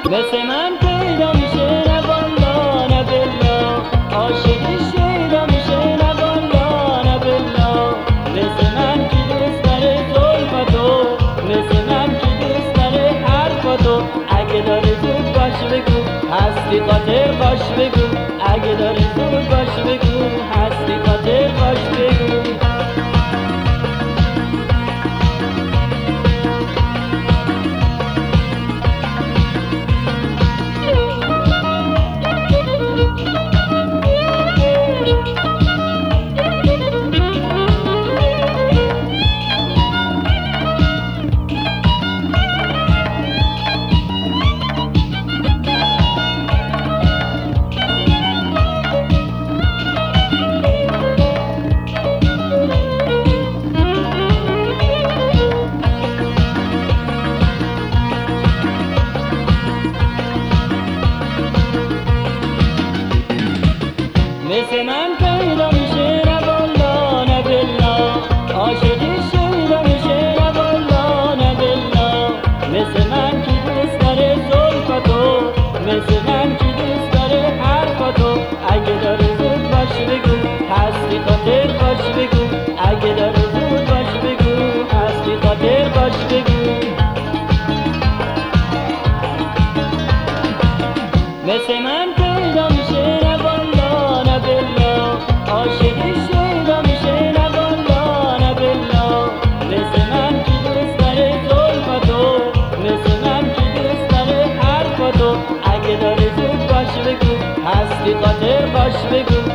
مثل من پیدا میشه نه والا نه بلا، عاشقی شیدا میشه نه والا نه بلا. مثل من کی دوست داره زلفتو، مثل من کی دوست داره حرفتو. اگه داری زود باش بگو هستی خاطر باش بگو، اگه داری زود باش بگو هستی خاطر باش بگو. مثل من پیدا میشه نه والا نه بلا، عاشقی شیدا میشه نه والا نه بلا. مثل من کی دوست داره زلفتو، مثل من کی دوست داره حرفتو. اگه داری زود باش بگو هستی خاطر باش بگو، اگه داری زود باش بگو هستی خاطر باش بگو. مثل من پیدا میشه نه والا نه بلا، عاشقی شیدا میشه نه والا نه بلا. مثل من کی دوست داره زلفتو، مثل من کی دوست داره حرفتو. اگه داری زود باش بگو هستی خاطر باش بگو،